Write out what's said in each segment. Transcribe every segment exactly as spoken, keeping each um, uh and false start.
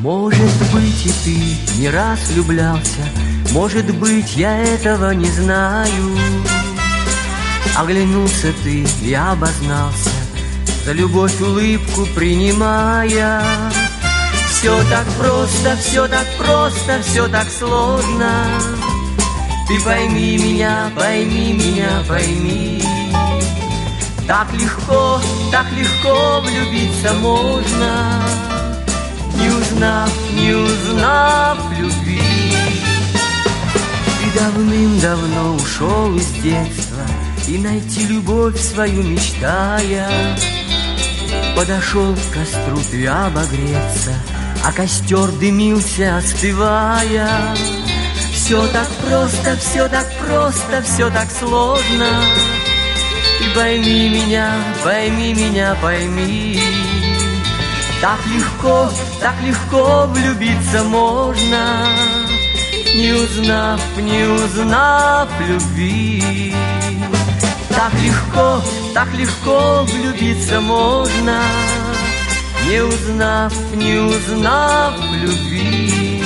Может быть, и ты не раз влюблялся, может быть, я этого не знаю. Оглянулся ты и обознался, за любовь улыбку принимая. Все так просто, все так просто, все так сложно. Ты пойми меня, пойми меня, пойми. Так легко, так легко влюбиться можно, не узнав, не узнав любви. Ты давным-давно ушел из детства и найти любовь свою мечтая. Подошел к костру ты обогреться, а костер дымился, остывая. Все так просто, все так просто, все так сложно. И пойми меня, пойми меня, пойми. Так легко, так легко влюбиться можно, не узнав, не узнав любви. Так легко, так легко влюбиться можно, не узнав, не узнав любви.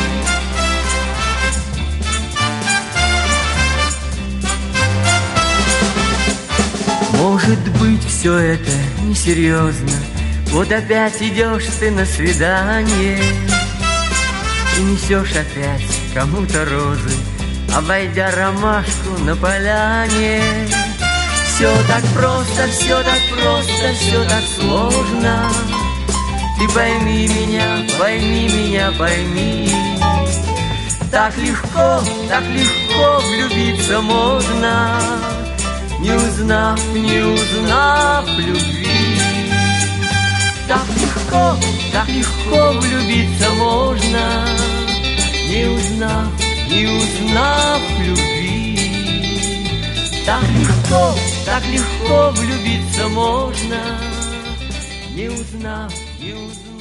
Может быть, все это несерьезно. Вот опять идешь ты на свидание и несешь опять кому-то розы, обойдя ромашку на поляне. Все так просто, все так просто, все так сложно. Ты пойми меня, пойми меня, пойми. Так легко, так легко влюбиться можно, не узнав, не узнав любви. Так легко, так легко влюбиться можно, не узнав, не узнав любви. Так легко, так легко влюбиться можно, не узнав, не узнав.